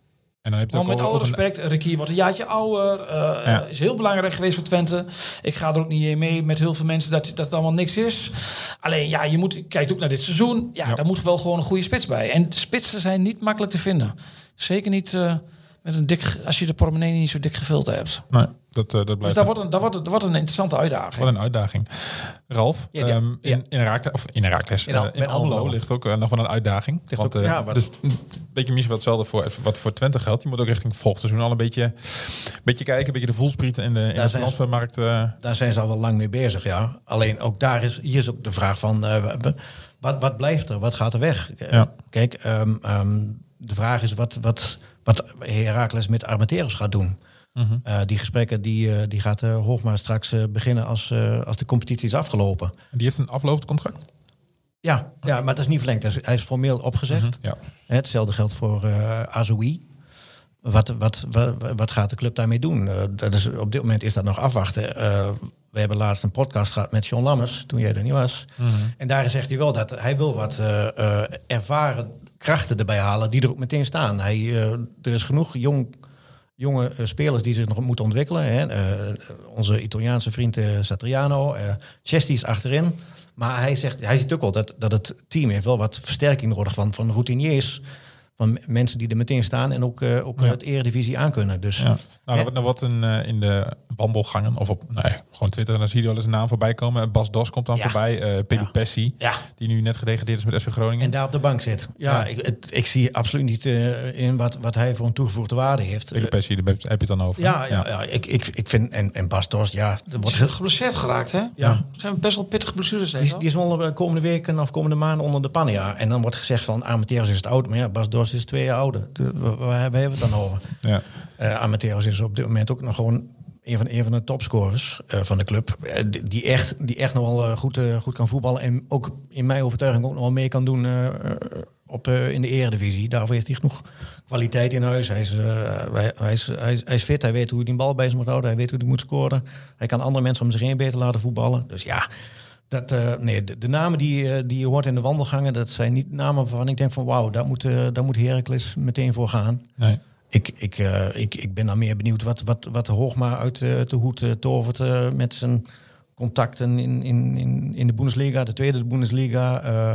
En dan heb je Maar het met ook alle over respect, Ricky wordt een jaartje ouder. Uh, ja. Is heel belangrijk geweest voor Twente. Ik ga er ook niet in mee met heel veel mensen dat dat allemaal niks is. Alleen ja, je moet kijkt ook naar dit seizoen. Ja, ja. Daar moet wel gewoon een goede spits bij. En de spitsen zijn niet makkelijk te vinden. Zeker niet uh, met een dik, als je de portemonnee niet zo dik gevuld hebt. Nee, dat, uh, dat blijft. Dus dat wordt, een, dat, wordt, dat wordt een interessante uitdaging. Wat een uitdaging. Ralf, ja, ja, um, in, ja. in Raakles, of in Raakles, uh, in, in Almelo ligt ook uh, nog wel een uitdaging. Want, ook, uh, ja, wat... dus een beetje misschien wat hetzelfde voor, wat voor Twente geldt. Je moet ook richting volgend seizoen al een beetje, beetje kijken, een beetje de voelsprieten in de, in de transfermarkt. Uh... Daar zijn ze al wel lang mee bezig, ja. Alleen ook daar is, hier is ook de vraag van, uh, wat, wat blijft er? Wat gaat er weg? Ja. Kijk, um, um, de vraag is wat, wat, wat Heracles met Armenteros gaat doen. Uh-huh. Uh, die gesprekken die, uh, die gaat uh, Hoogma straks uh, beginnen als, uh, als de competitie is afgelopen. Die heeft een aflopend contract? Ja, ja, maar dat is niet verlengd. Hij is, hij is formeel opgezegd. Uh-huh. Ja. Hetzelfde geldt voor uh, Azoui. Wat, wat, wat, wat gaat de club daarmee doen? Uh, dat is, op dit moment is dat nog afwachten. Uh, we hebben laatst een podcast gehad met John Lammers, toen jij er niet was. Uh-huh. En daar zegt hij wel dat hij wil wat uh, uh, ervaren krachten erbij halen die er ook meteen staan. Hij, uh, er is genoeg jong... jonge uh, spelers die zich nog moeten ontwikkelen. Hè. Uh, onze Italiaanse vriend uh, Satriano, uh, Chesty is achterin. Maar hij zegt, hij ziet ook wel dat, dat het team heeft wel wat versterking nodig van, van routiniers. Van mensen die er meteen staan en ook, uh, ook ja. het Eredivisie aankunnen. Dus, ja. Nou, er wordt een, uh, in de wandelgangen, of op nee, gewoon Twitter, dan zie je wel eens een naam voorbij komen. Bas Dos komt dan ja. voorbij. Uh, Pedro ja. Pessi, ja. die nu net gedegradeerd is met F C Groningen. En daar op de bank zit. Ja, ja. Ik, het, ik zie absoluut niet uh, in wat, wat hij voor een toegevoegde waarde heeft. Pedro Pessi, daar heb je het dan over. Ja, ja, ja. Ik, ik, ik vind, en, en Bas Dos, ja... Er wordt heel geblesseerd geraakt, hè? Ja. Er zijn best wel pittige blessures. Die, die is wel komende weken of komende maanden onder de pannen, ja. En dan wordt gezegd van, Armenteros is het oud. Maar ja, Bas Dos is twee jaar ouder. Waar hebben we het dan over? Ja. Uh, Armenteros is op dit moment ook nog gewoon een van, een van de topscorers uh, van de club. Uh, die, die, echt, die echt nog wel uh, goed, uh, goed kan voetballen. En ook in mijn overtuiging ook nog wel mee kan doen uh, op, uh, in de Eredivisie. Daarvoor heeft hij genoeg kwaliteit in huis. Hij is, uh, hij, hij, is, hij, is, hij is fit. Hij weet hoe hij die bal bij zich moet houden. Hij weet hoe hij moet scoren. Hij kan andere mensen om zich heen beter laten voetballen. Dus ja... Dat, uh, nee, de, de namen die, uh, die je hoort in de wandelgangen, dat zijn niet namen waarvan ik denk van wauw, daar moet, uh, daar moet Heracles meteen voor gaan. Nee. Ik, ik, uh, ik, ik ben dan meer benieuwd wat, wat, wat Hoogma uit uh, de hoed uh, tovert uh, met zijn contacten in, in, in, in de Bundesliga, de tweede Bundesliga, uh,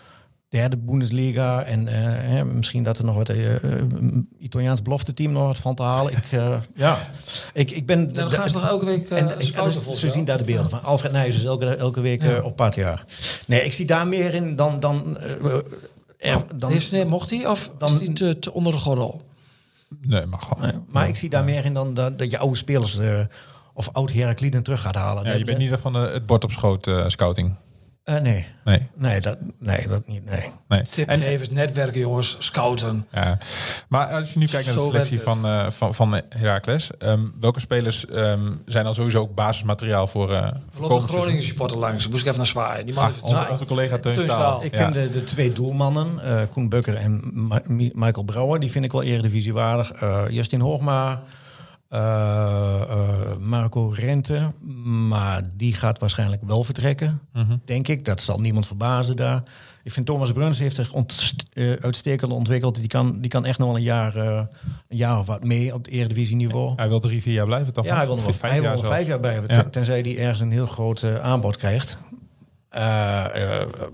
derde Bundesliga en uh, hè, misschien dat er nog wat uh, Italiaans belofte team nog wat van te halen. Ik, uh, ja, ik, ik ben. Ja, dan gaan ze nog elke week. Uh, en, en, dus, ze zien daar de beelden van. Alfred Nijs is elke, elke week ja. uh, op pad. Ja. Nee, ik zie daar meer in dan dan uh, Er, dan, is, nee, mocht hij of dan, is hij te, te onder de gordel? Nee, mag gewoon. Nee, maar ja. ik zie daar meer in dan dat, dat je oude spelers uh, of oud Herakliden terug gaat halen. Ja, dat, je bent niet van de, het bord op schoot uh, scouting. Uh, nee. Nee. Nee, dat, nee, dat niet. Nee. nee. Tipgevers, netwerken, jongens, scouten. Ja. Maar als je nu kijkt naar de selectie van, uh, van, van Heracles, um, welke spelers um, zijn dan sowieso ook basismateriaal voor uh, voor de Groningen supporter langs. Moest ik even naar zwaaien. Die man ah, onze, nou, onze collega Teun Staal. Ik ja. vind de, de twee doelmannen, uh, Koen Bukker en Ma- Michael Brouwer, die vind ik wel eredivisiewaardig. Uh, Justin Hoogma, uh, uh, Marco Rente, maar die gaat waarschijnlijk wel vertrekken, mm-hmm. denk ik. Dat zal niemand verbazen daar. Ik vind Thomas Bruns heeft zich ont- uh, uitstekend ontwikkeld. Die kan, die kan echt nog wel een jaar, uh, een jaar of wat mee op het eredivisieniveau. Hij wil drie, vier jaar blijven toch? Ja, hij wil nog vijf, hij wil nog vijf jaar blijven, ja. ten, tenzij hij ergens een heel groot uh, aanbod krijgt. Uh, uh,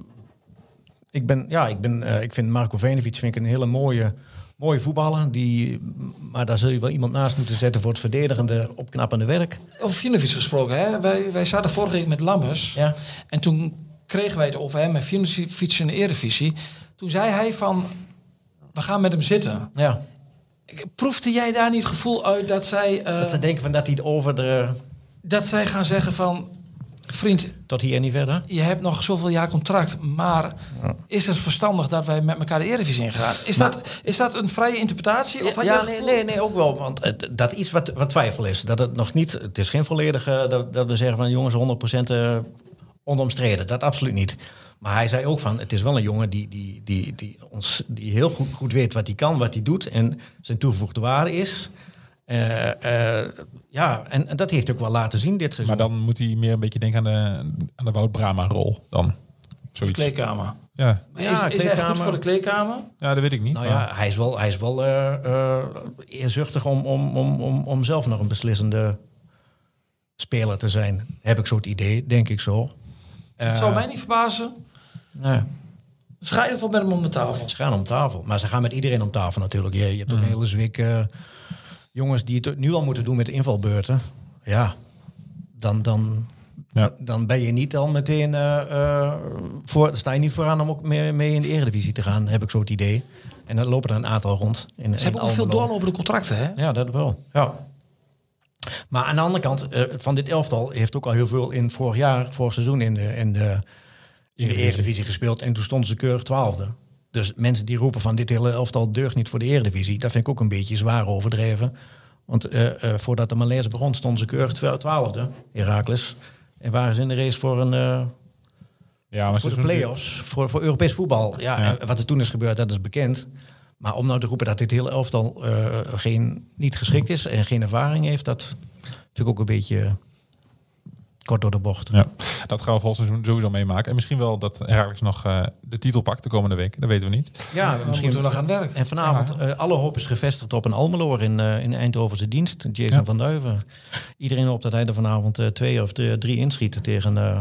ik ben, ja, ik ben, uh, ik vind Marko Vejnović vind ik een hele mooie, mooie voetballer. Die, maar daar zul je wel iemand naast moeten zetten voor het verdedigende, opknappende werk. Over Vejnović gesproken, hè? Wij, wij zaten vorige week met Lammers. Ja. En toen kregen wij het over hem met Vejnović in de Eredivisie. Toen zei hij van, we gaan met hem zitten. Ja. Proefde jij daar niet het gevoel uit dat zij... Uh, dat ze denken van dat hij het over de... Dat zij gaan zeggen van, vriend... Tot hier en niet verder? Je hebt nog zoveel jaar contract, maar ja. is het verstandig dat wij met elkaar de Eredivisie ingaan? Is, maar, dat, is dat een vrije interpretatie? Of ja, ja nee, nee, nee, ook wel. Want het, dat iets wat, wat twijfel is. Dat het nog niet... Het is geen volledige... Dat, dat we zeggen van jongens, honderd procent uh, onomstreden. Dat absoluut niet. Maar hij zei ook van, het is wel een jongen die, die, die, die, ons, die heel goed, goed weet wat hij kan, wat hij doet en zijn toegevoegde waarde is. Uh, uh, ja, en, en dat heeft hij ook wel laten zien dit seizoen. Maar dan moet hij meer een beetje denken aan de, aan de Wout Brama-rol dan. Zoiets. De kleedkamer. Ja, maar ja is, is hij goed voor de kleedkamer? Ja, dat weet ik niet. Nou maar... ja, hij is wel, hij is wel uh, uh, eerzuchtig om, om, om, om, om zelf nog een beslissende speler te zijn. Heb ik zo het idee, denk ik zo. Het uh, zou mij niet verbazen. Nee. Ze gaan in ieder geval met hem om de tafel. Ze gaan om tafel. Maar ze gaan met iedereen om tafel natuurlijk. Je, je hebt mm. ook een hele zwik uh, jongens die het nu al moeten doen met de invalbeurten. Ja, dan, dan, ja. dan ben je niet al meteen... Uh, uh, voor, sta je niet vooraan om ook mee, mee in de Eredivisie te gaan, heb ik zo het idee. En dan lopen er een aantal rond. In, ze hebben ook veel doorlopende contracten, hè? Ja, dat wel. Ja. Maar aan de andere kant, uh, van dit elftal heeft ook al heel veel in vorig jaar, vorig seizoen in de, in de, in de Eredivisie gespeeld. En toen stonden ze keurig twaalfde. Dus mensen die roepen van dit hele elftal deugt niet voor de Eredivisie, dat vind ik ook een beetje zwaar overdreven. Want uh, uh, voordat de malaise begon, stonden ze keurig twaalfde, Heracles. En waren ze in de race voor een... Uh, ja, maar voor de play-offs, die... voor, voor Europees voetbal. Ja, ja. En wat er toen is gebeurd, dat is bekend. Maar om nou te roepen dat dit hele elftal uh, geen, niet geschikt is en geen ervaring heeft, dat vind ik ook een beetje kort door de bocht. Ja, dat gaan we volgend seizoen sowieso meemaken. En misschien wel dat Heracles nog uh, de titel pakt de komende week. Dat weten we niet. Ja, dan misschien moeten we nog aan het werk. En vanavond, ja. uh, alle hoop is gevestigd op een Almeloer in, uh, in Eindhovense dienst. Jason ja. van Duiven. Iedereen hoopt dat hij er vanavond uh, twee of de, drie inschiet tegen, uh,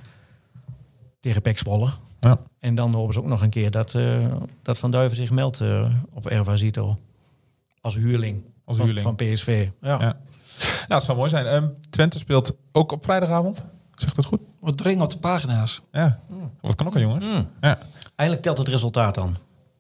tegen Pek Zwolle. Ja. En dan hopen ze ook nog een keer dat, uh, dat Van Duiven zich meldt uh, op Ervasito. Als huurling, Als van, huurling. van P S V. Ja. Ja. Nou, het zou mooi zijn. Um, Twente speelt ook op vrijdagavond. Zegt dat goed? Wat dring op de pagina's. Ja. Mm. Wat kan ook al, jongens? Mm. Ja. Eindelijk telt het resultaat dan.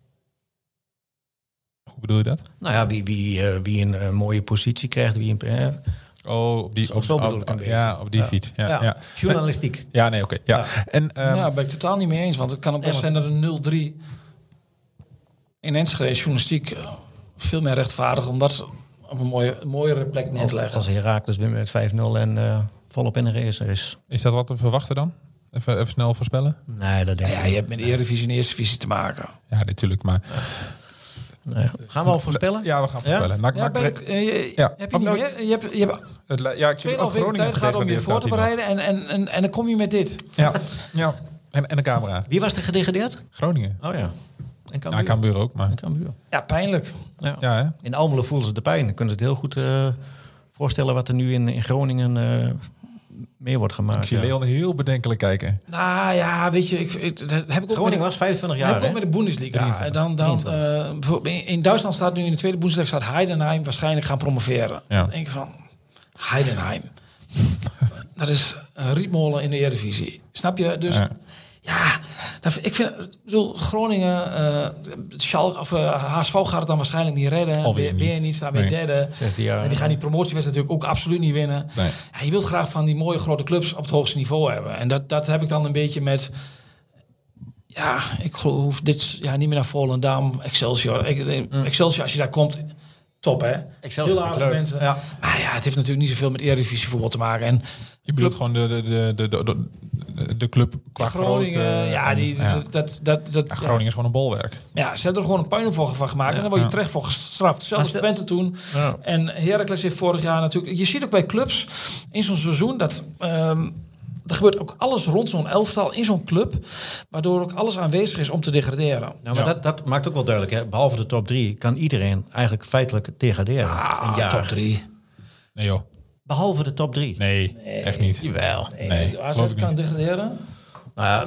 Hoe bedoel je dat? Nou ja, wie, wie, uh, wie een uh, mooie positie krijgt. Wie een, uh, oh, op die, zo, op, zo bedoel ik een beetje. Ja, op die ja. fiets. Ja, ja. ja. Journalistiek. Ja, nee, oké. Okay. Ja. Ja. En, um, ja, ben ik totaal niet mee eens. Want het kan ook best zijn dat een nul drie in Enschede journalistiek uh, veel meer rechtvaardig, omdat op een mooie, mooiere plek neer te leggen. Als Heracles wint met vijf nul en uh, volop in de race is. Is dat wat te verwachten dan? Even, even snel voorspellen? Nee, dat denk ik ja, ja, je hebt met de Eredivisie en Eerste Divisie te maken. Ja, natuurlijk, maar... Nee. Gaan we al voorspellen? Ja, we gaan voorspellen. Ja? Maak, ja, maak ben ik, uh, je, ja. Heb je niet meer? Je hebt, je hebt het, ja, ik tweeënhalf weken tijd gehad om je voor te bereiden en, en, en, en dan kom je met dit. Ja, ja. En, en de camera. Wie was er gedegradeerd? Groningen. Oh ja. En Cambuur. Ja, Cambuur ook, maar... Cambuur. Ja, pijnlijk. Ja. Ja, hè? In Almelo voelden ze de pijn. Dan kunnen ze het heel goed uh, voorstellen wat er nu in, in Groningen uh, mee wordt gemaakt. Ik zie ja. Leon heel bedenkelijk kijken. Nou ja, weet je, ik, ik, dat heb ik ook Groningen met, was vijfentwintig jaar. Heb ik ook met de Bundesliga. Dan, dan, uh, in Duitsland staat nu in de tweede Bundesliga staat Heidenheim waarschijnlijk gaan promoveren. Ja. Dan denk ik van, Heidenheim. Dat is een rietmolen in de Eredivisie. Snap je? Dus... Ja. Ja, dat, ik vind, ik bedoel, Groningen, uh, Schalke of uh, H S V gaat het dan waarschijnlijk niet redden. Alweer weer, niet. weer niet, staan weer Nee. derde. Zesde jaar. En die gaan die promotiewedstrijd natuurlijk ook absoluut niet winnen. Nee. Ja, je wilt graag van die mooie grote clubs op het hoogste niveau hebben. En dat, dat heb ik dan een beetje met... Ja, ik geloof dit ja, niet meer naar Volendam, Excelsior. Ik, mm. Excelsior, als je daar komt, top hè. Excelsior heel aardige mensen. Ja. Maar ja, het heeft natuurlijk niet zoveel met Eredivisie voetbal te maken. En Je bedoelt gewoon de, de, de, de, de, de club qua Groningen, grootte, ja, die, ja. dat, dat, dat, dat Ja, Groningen is gewoon een bolwerk. Ja, ze hebben er gewoon een puinhoop van gemaakt. Ja, en dan word je ja. terecht voor gestraft. Zelfs de- Twente toen. Ja. En Heracles heeft vorig jaar natuurlijk... Je ziet ook bij clubs in zo'n seizoen dat... Um, er gebeurt ook alles rond zo'n elftal in zo'n club. Waardoor ook alles aanwezig is om te degraderen. Nou, maar Ja. dat, dat maakt ook wel duidelijk. Hè? Behalve de top drie kan iedereen eigenlijk feitelijk degraderen. Ah, een jaar. top drie. Nee joh. Behalve de top drie. Nee, echt niet. Jawel. Nee, Nee, de A Z geloof ik kan niet. degraderen. Nou ja,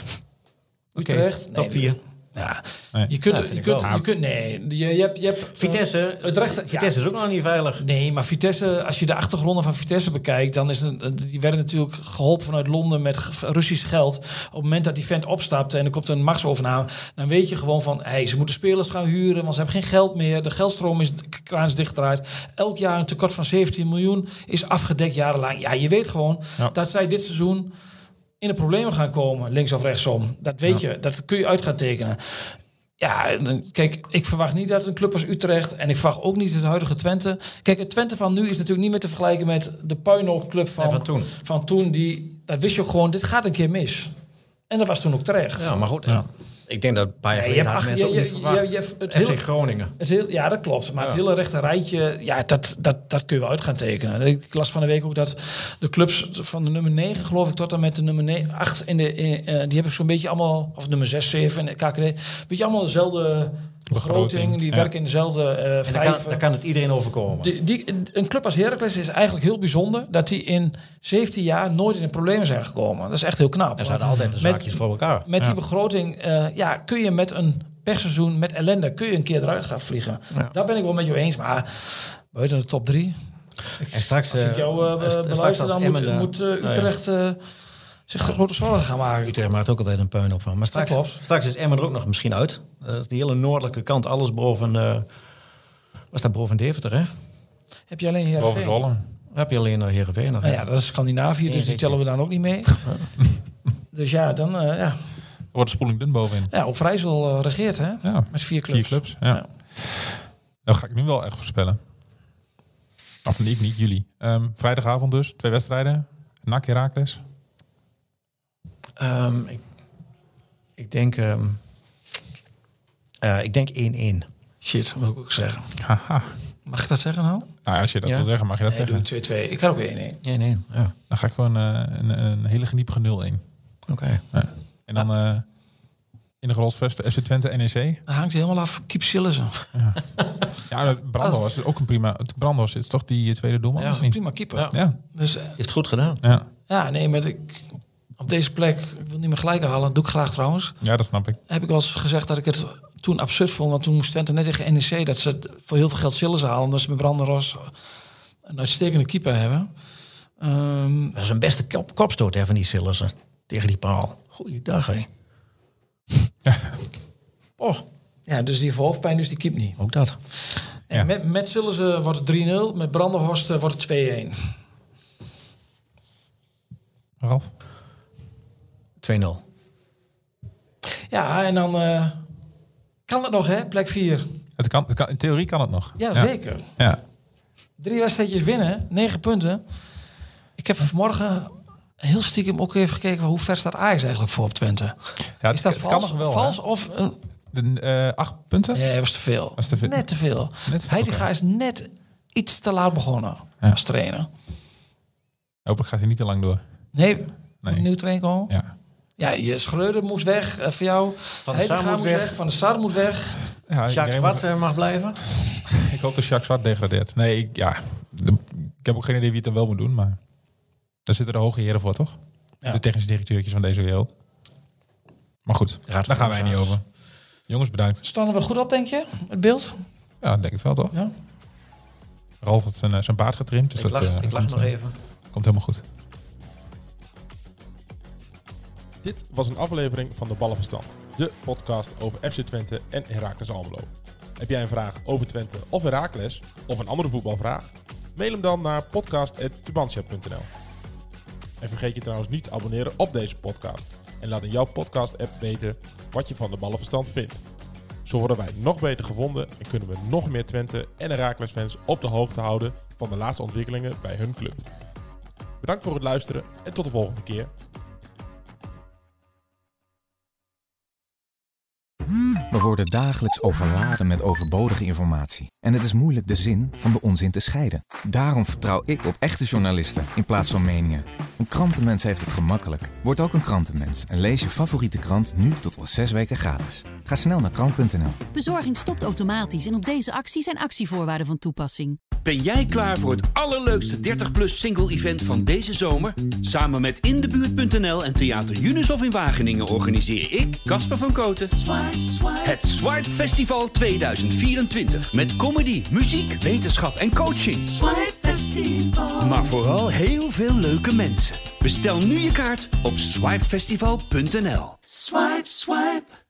Utrecht. top vier. Ja, Nee. je kunt, Ja, je vind ik kunt, wel. je kunt, nee, je, je hebt, je hebt Vitesse, Het recht- Vitesse is ook nog niet veilig. Nee, maar Vitesse, als je de achtergronden van Vitesse bekijkt, dan is het, die werden natuurlijk geholpen vanuit Londen met ge- Russisch geld. Op het moment dat die vent opstapt en er komt een machtsovername, dan weet je gewoon van, hey, ze moeten spelers gaan huren, want ze hebben geen geld meer. De geldstroom is, de kraan is dichtgedraaid. Elk jaar een tekort van zeventien miljoen is afgedekt jarenlang. Ja, je weet gewoon Ja. dat zij dit seizoen in de problemen gaan komen, links of rechtsom. Dat weet je, dat kun je uit gaan tekenen. Ja, en kijk, ik verwacht niet dat een club als Utrecht... en ik verwacht ook niet het huidige Twente... Kijk, het Twente van nu is natuurlijk niet meer te vergelijken... met de puinhoopclub van, Ja, van toen. van toen. Die, dat wist je ook gewoon, dit gaat een keer mis. En dat was toen ook terecht. Ja, maar goed. Ja. Ik denk dat een paar jaar Nee, je geleden hebt hadden acht- mensen je- ook niet je- verwacht. je- je- het F C heel- Groningen. Het heel, ja, dat klopt. Maar het Ja. hele rechte rijtje, ja, dat, dat, dat kun je wel uit gaan tekenen. Ik las van de week ook dat de clubs van de nummer negen, geloof ik, tot en met de nummer acht in de, in, uh, die hebben zo'n beetje allemaal, of nummer zes, zeven in de K K D, beetje allemaal dezelfde begroting. Begroting, Die ja. werken in dezelfde uh, En daar vijf. kan, daar kan het iedereen overkomen. Die, die, een club als Heracles is eigenlijk heel bijzonder dat die in zeventien jaar nooit in de problemen zijn gekomen. Dat is echt heel knap. Er Want zaten altijd de met- zaakjes voor elkaar. Met Ja. die begroting uh, ja, kun je met een pechseizoen, met ellende, kun je een keer eruit gaan vliegen. Ja. Daar ben ik wel met je eens. Maar buiten de top drie, En straks, als ik eh, jou uh, en st- straks beluister, als dan moet, Emmen, moet uh, nou ja. Utrecht uh, zich grote zorgen gaan maken. Utrecht maakt ook altijd een puin op van. Maar straks, Dat klopt. straks is Emmen er ook nog misschien uit. Dat is die hele noordelijke kant, alles boven... Uh, was dat boven Deventer, hè? Heb je alleen Boven Heerenveen? Zwolle. Dan heb je alleen naar Heerenveen nog. Nou ja, dat is Scandinavië, dus die ritje. tellen we dan ook niet mee. Dus ja, dan uh, ja. Er wordt de spoeling dun bovenin. ja, op Vrijzel uh, regeert, hè? Ja, Met vier clubs. vier clubs. Ja. Ja. Dat ga ik nu wel echt voorspellen. Of niet, niet jullie. Um, vrijdagavond dus, twee wedstrijden. N A C Heracles. Um, ik, ik denk... Um, uh, ik denk één-één. Shit, wil ik ook zeggen. Haha. Mag ik dat zeggen nou? Nou, als je dat Ja. wil zeggen, mag je dat Nee, doe zeggen. twee twee. Ik kan ook één-één. één-één, ja. Dan ga ik gewoon uh, een, een hele geniepige nul in. Oké. Okay. En dan uh, in de Grolsvesten F C Twente N E C. Dan hangt hij helemaal af. Keep Sillissen. Ja, Brando was ook een prima... Brando is toch die tweede doelman? Ja, of niet? Prima keeper. Ja. Ja, Dus uh, Heeft goed gedaan. ja. ja, nee, maar ik, op deze plek, ik wil niet meer gelijk halen, dat doe ik graag trouwens. ja, dat snap ik. Heb ik wel eens gezegd dat ik het toen absurd vond, want toen moest Twente net tegen N E C dat ze het voor heel veel geld Sillissen halen, omdat ze met Branderos een uitstekende keeper hebben. Um, Dat is een beste kop, kopstoot hè, van die Sillissen. Tegen die paal. Goeiedag, hè. Ja. Oh, ja, dus die heeft hoofdpijn, dus die keept niet. ook dat. En Ja. met, met Sillissen wordt het drie nul, met Brandenhorst uh, wordt het twee-één. Ralf? twee nul. Ja, en dan uh, kan het nog, hè, plek vier. Het kan, het kan, in theorie kan het nog. Ja, zeker. Ja. Drie wedstrijdjes winnen, negen punten. Ik heb vanmorgen heel stiekem ook even gekeken van hoe ver staat Ajax eigenlijk voor op Twente. Ja, het, Is dat het vals, kan nog wel. vals hè? of... Uh, De, uh, acht punten? nee, dat was te veel. Was te veel. Net te veel. Net- Heitinga oké. is net iets te laat begonnen Ja. als trainer. Hopelijk gaat hij niet te lang door. Nee, Nee. moet een nieuw trainer komen. Ja. Ja, je Schreuder moest weg uh, voor jou. Van de Sar Heitinga moet weg. Van de Sar moet weg. Ja, Jacques iedereen Zwart moet- uh, mag blijven. Ik hoop dat Jacques Zwart degradeert. Nee, ik, ja, de, ik heb ook geen idee wie het dan wel moet doen, maar daar zitten de hoge heren voor, toch? Ja. De technische directeurtjes van deze wereld. Maar goed, Raad daar van gaan wij niet over. Jongens, bedankt. Staan we goed op, denk je? Het beeld? Ja, ik denk het wel, toch? Ja. Ralf had zijn, uh, zijn baard getrimd, dus ik dat lach, uh, ik lach komt, nog uh, even. komt helemaal goed. Dit was een aflevering van De Ballenverstand, de podcast over F C Twente en Heracles Almelo. Heb jij een vraag over Twente of Heracles, of een andere voetbalvraag? Mail hem dan naar podcast apenstaartje tubantia punt n l. En vergeet je trouwens niet te abonneren op deze podcast. En laat in jouw podcast-app weten wat je van De Ballenverstand vindt. Zo worden wij nog beter gevonden en kunnen we nog meer Twente en Heracles fans op de hoogte houden van de laatste ontwikkelingen bij hun club. Bedankt voor het luisteren en tot de volgende keer. We worden dagelijks overladen met overbodige informatie. En het is moeilijk de zin van de onzin te scheiden. Daarom vertrouw ik op echte journalisten in plaats van meningen. Een krantenmens heeft het gemakkelijk. Word ook een krantenmens en lees je favoriete krant nu tot wel zes weken gratis. Ga snel naar krant punt n l. Bezorging stopt automatisch en op deze actie zijn actievoorwaarden van toepassing. Ben jij klaar voor het allerleukste dertig plus single event van deze zomer? Samen met in de buurt punt n l en Theater Junushof in Wageningen organiseer ik, Casper van Koten, Swipe, Swipe. Het Swipe Festival tweeduizend vierentwintig. Met comedy, muziek, wetenschap en coaching. Swipe Festival. Maar vooral heel veel leuke mensen. Bestel nu je kaart op swipe festival punt n l. Swipe, swipe.